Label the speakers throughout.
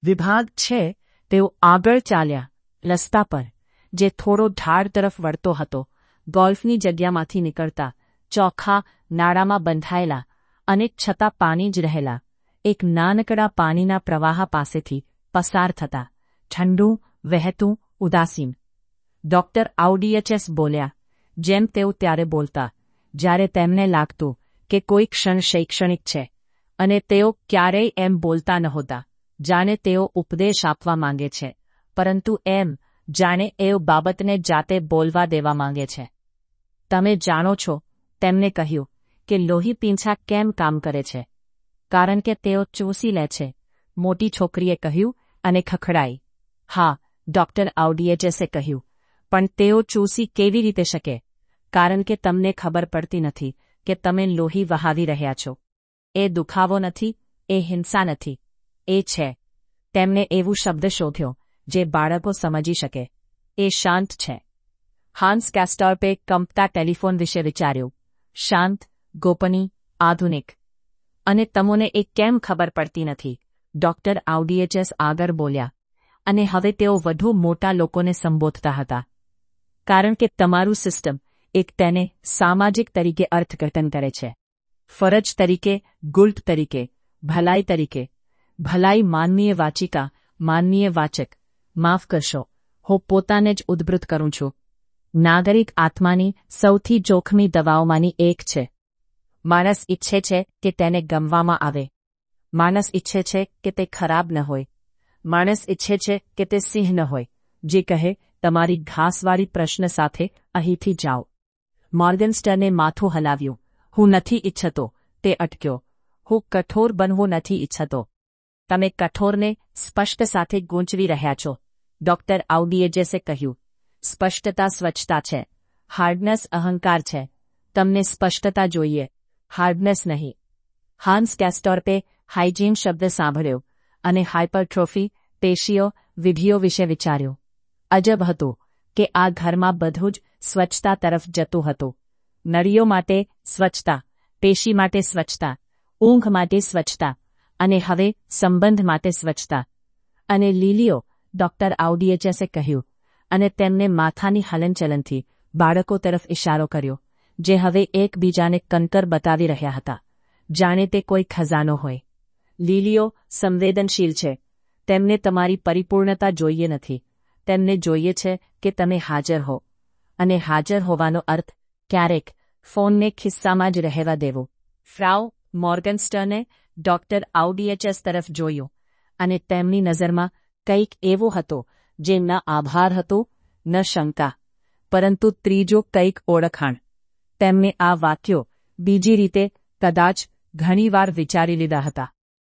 Speaker 1: વિભાગ છે તેઓ આગળ ચાલ્યા. રસ્તા પર, જે થોડો ઢાળ તરફ વળતો હતો, ગોલ્ફની જગ્યામાંથી નીકળતા ચોખ્ખા નાળામાં બંધાયેલા અને છતાં પાણી જ રહેલા એક નાનકડા પાણીના પ્રવાહ પાસેથી પસાર થતા, ઠંડુ, વહેતું, ઉદાસીન. ડોક્ટર આઉડીએચએસ બોલ્યા, જેમ તેઓ ત્યારે બોલતા જ્યારે તેમને લાગતું કે કોઈ ક્ષણ શૈક્ષણિક છે, અને તેઓ ક્યારેય એમ બોલતા નહોતા જાણે તેઓ ઉપદેશ આપવા માંગે છે, પરંતુ એમ જાણે એ બાબતને જાતે બોલવા દેવા માંગે છે. તમે જાણો છો, તેમને કહ્યું, કે લોહી પીંછા કેમ કામ કરે છે? કારણ કે તેઓ ચૂસી લે છે, મોટી છોકરીએ કહ્યું અને ખખડાઈ. હા, ડોક્ટર આઉડીએચએસે કહ્યું, પણ તેઓ ચૂસી કેવી રીતે શકે? કારણ કે તમને ખબર પડતી નથી કે તમે લોહી વહાવી રહ્યા છો. એ દુખાવો નથી, એ હિંસા નથી, એ છે. તેમણે એવું શબ્દ શોધ્યો જે બાળકો સમજી શકે. એ શાંત છે. હાન્સ કેસ્ટોર્પે કંપતા ટેલિફોન વિશે વિચાર્યું. શાંત, ગોપનીય, આધુનિક. અને તમને એ કેમ ખબર પડતી નથી? ડોક્ટર આઉડીએચએસ આગળ બોલ્યા, અને હવે તેઓ વધુ મોટા લોકોને સંબોધતા હતા. કારણ કે તમારું સિસ્ટમ એક તેને સામાજિક તરીકે અર્થઘટન કરે છે. ફરજ તરીકે, ગુલ્ટ તરીકે, ભલાઈ તરીકે. ભલાઈ માનવીય વાચિકા, માનવીય વાચક. માફ કરશો, હું પોતાને જ ઉદ્ધૃત કરું છું. નાગરિક આત્માની સૌથી જોખમી દવાઓમાંની એક છે. માણસ ઈચ્છે છે કે તેને ગમવામાં આવે. માણસ ઈચ્છે છે કે તે ખરાબ ન હોય. માણસ ઈચ્છે છે કે તે સિંહ ન હોય, જે કહે, તમારી ઘાસવાળી પ્રશ્ન સાથે અહીંથી જાઓ. મોર્ગનસ્ટર્ને માથું હલાવ્યું. હું નથી ઈચ્છતો. તે અટક્યો. હું કઠોર બનવું નથી ઈચ્છતો. તમે કઠોરને સ્પષ્ટ સાથે ગૂંચવી રહ્યા છો, ડોક્ટર આઉડીએચએસે કહ્યું. સ્પષ્ટતા સ્વચ્છતા છે. હાર્ડનેસ અહંકાર છે. તમને સ્પષ્ટતા જોઈએ, હાર્ડનેસ નહીં. હાન્સ કેસ્ટોર્પે હાઇજીન શબ્દ સાંભળ્યો અને હાઇપરટ્રોફી, પેશીઓ, વિધિઓ વિશે વિચાર્યું. અજબ હતું કે આ ઘરમાં બધું જ સ્વચ્છતા તરફ જતું હતું. નળીઓ માટે સ્વચ્છતા, પેશી માટે સ્વચ્છતા, ઊંઘ માટે સ્વચ્છતા, અને હવે સંબંધ માટે સ્વચ્છતા. અને લીલીઓ, ડોક્ટર આઉડીએચએસે કહ્યું, અને તેમને માથાની હલનચલનથી બાળકો તરફ ઇશારો કર્યો, જે હવે એકબીજાને કંકર બતાવી રહ્યા હતા, જાણે તે કોઈ ખજાનો હોય. લીલીઓ સંવેદનશીલ છે. તેમને તમારી પરિપૂર્ણતા જોઈએ નથી. તેમને જોઈએ છે કે તમે હાજર હો. અને હાજર હોવાનો અર્થ ક્યારેક ફોનને ખિસ્સામાં જ રહેવા દેવો. ફ્રાઉ મોર્ગનસ્ટર્ને ડોક્ટર આઉડીએચએસ તરફ જોયું, અને તેમની નજરમાં કંઈક એવો હતો જે ન આભાર હતો, ન શંકા, પરંતુ ત્રીજો કંઈક ઓળખાણ. તેમને આ વાક્યો બીજી રીતે કદાચ ઘણીવાર વિચારી લીધા હતા.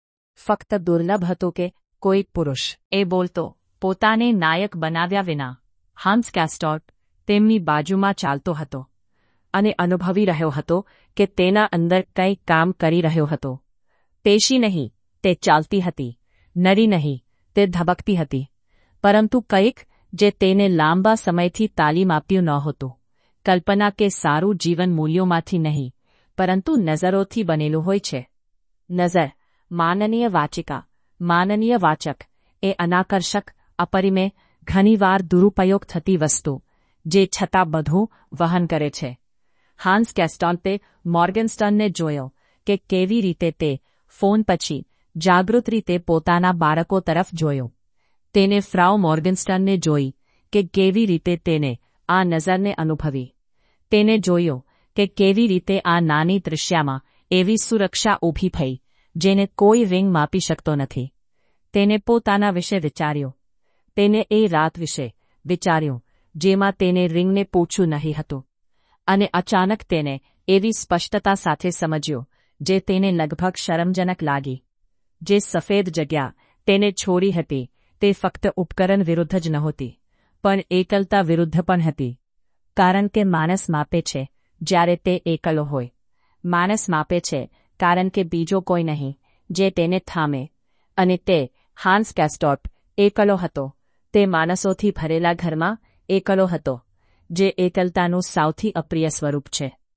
Speaker 1: ફક્ત દુર્લભ હતો કે કોઈ પુરુષ એ બોલતો, પોતાને નાયક બનાવ્યા વિના. હાન્સ કેસ્ટોર્પ તેમની બાજુમાં ચાલતો હતો અને અનુભવી રહ્યો હતો કે તેના અંદર કંઈ કામ કરી રહ્યો હતો. પેશી નહીં, તે ચાલતી હતી. નળી નહીં, તે ધબકતી હતી. પરંતુ કંઈક જે તેને લાંબા સમયથી તાલીમ આપ્યું નહોતું. કલ્પના કે સારું જીવન મૂલ્યોમાંથી નહીં, પરંતુ નજરોથી બનેલું હોય છે. નજર, માનનીય વાચિકા, માનનીય વાચક, એ અનાકર્ષક, અપરિમેય, ઘણીવાર દુરુપયોગ થતી વસ્તુ, જે છતાં બધું વહન કરે છે. હાન્સ કેસ્ટોર્પે મોર્ગનસ્ટર્નને જોયો કે કેવી રીતે તે ફોન પછી જાગૃત રીતે પોતાના બાળકો તરફ જોયો. તેને ફ્રાઉ મોર્ગનસ્ટર્નને જોઈ કે કેવી રીતે તેને આ નજરને અનુભવી. તેને જોયો કે કેવી રીતે આ નાની દૃશ્યમાં એવી સુરક્ષા ઊભી થઈ જેને કોઈ રિંગ માપી શકતો નથી. તેને પોતાના વિશે વિચાર્યો. તેને એ રાત વિશે વિચાર્યું જેમાં તેને રિંગને પૂછ્યું નહીં હતું. અને અચાનક તેને એવી સ્પષ્ટતા સાથે સમજ્યો જે તેને લગભગ શરમજનક લાગી. જે સફેદ જગ્યા તેને છોડી હતી તે ફક્ત ઉપકરણ વિરુદ્ધ જ નહોતી, પણ એકલતા વિરુદ્ધ પણ હતી. કારણ કે માણસ માપે છે જ્યારે તે એકલો હોય. માણસ માપે છે કારણ કે બીજો કોઈ નહીં જે તેને થામે. અને તે હાન્સ કેસ્ટોર્પ એકલો હતો. તે માણસોથી ભરેલા ઘરમાં એકલો હતો, જે એકલતાનું સૌથી અપ્રિય સ્વરૂપ છે.